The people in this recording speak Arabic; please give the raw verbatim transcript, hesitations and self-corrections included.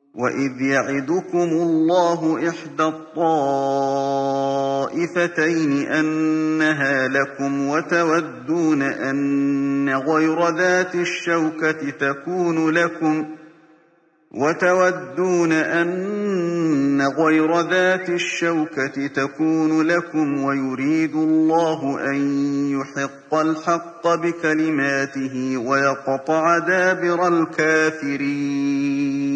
وَإِذْ يَعِدُكُمُ اللَّهُ إِحْدَى الطَّائِفَتَيْنِ أَنَّهَا لَكُمْ وَتَوَدُّونَ أَنَّ غَيْرَ ذَاتِ الشَّوْكَةِ تَكُونُ لَكُمْ وتودون أن غير ذات الشوكة تكون لكم ويريد الله أن يحق الحق بكلماته ويقطع دابر الكافرين